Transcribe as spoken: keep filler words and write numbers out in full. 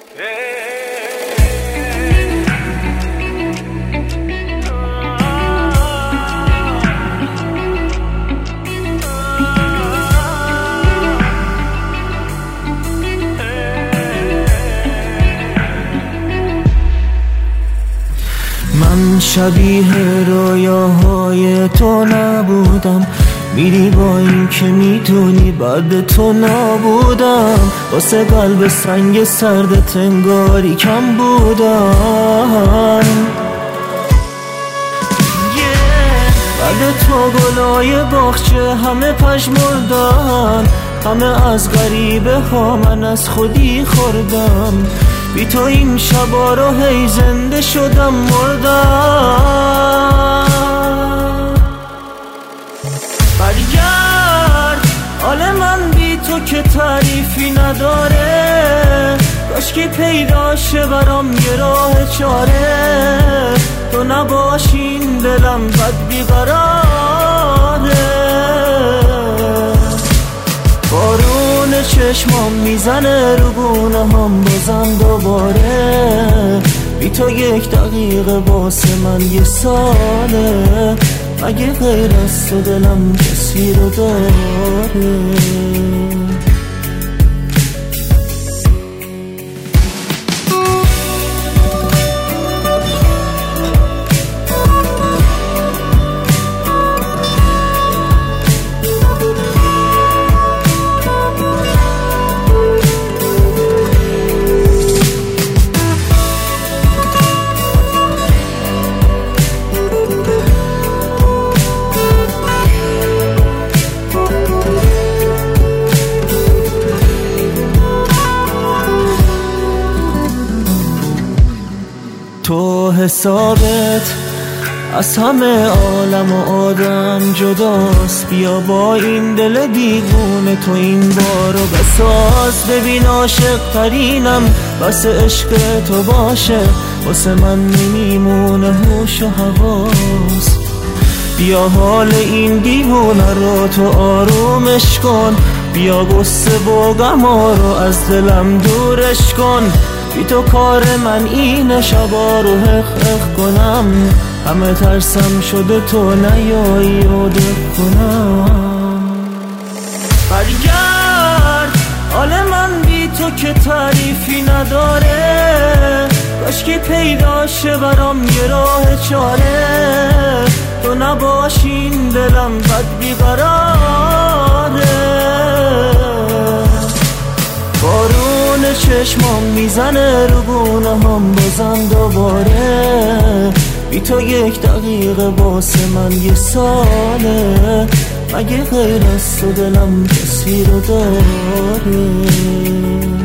من شبیه رویاهای تو نبودم، میری با این که میدونی بعد تو نبودم. واسه قلب سنگ سردت انگاری کم بودم. بعد تو گلای باغچه همه پژمردن، همه از غریبه ها من از خودی خوردم. بی تو این شبا رو هی زنده شدم مردم. برگرد حال من بی تو که تعریفی نداره، کاشکی پیدا شه برام یه راه چاره. تو نباشی این دلم بد بیقراره. بارون چشمام میزنه رو گونه هم بازم دوباره. بی تو یک دقیقه واسه من یه ساله. مگه غیر از تو دلم کسی رو داره؟ تو حسابت از همه عالم و آدم جداست. بیا با این دل دیوونه تو این بارو بساز. ببین عاشق ترینم بس عشق تو باشه، واسه من نمیمونه هوش و حواس. بیا حال این دیوونه رو تو آرومش کن. بیا غصه و غما رو از دلم دورش کن. بی تو کار من اینه شبا رو حق حق کنم. همه ترسم شده تو نیایی و دق کنم. برگرد حال من بی تو که تعریفی نداره، کاشکی پیدا شه برام یه راه چاره. تو نباشی این دلم بد بیقراره. بارون چشمام میزنه رو گونه هم بازم دوباره. بی تو یک دقیقه واسه من یه ساله. مگه غیر از تو دلم کسی رو داره؟